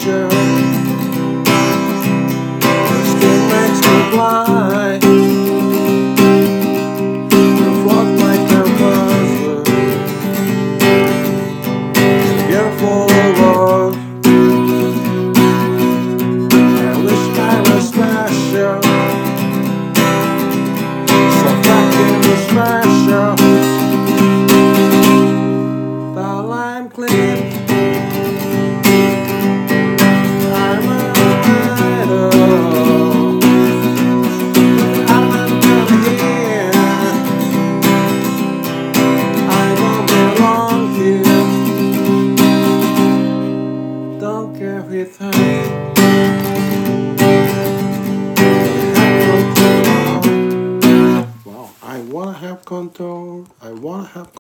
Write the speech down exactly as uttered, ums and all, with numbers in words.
pleasure. It still makes me blind. You float like a buzzer. It's a beautiful world. I wish I was special, so fucking special. While I'm clean, I'm a idol. I'm not here. I don't belong here. Don't care with her. Wow, I wanna have control. I wanna have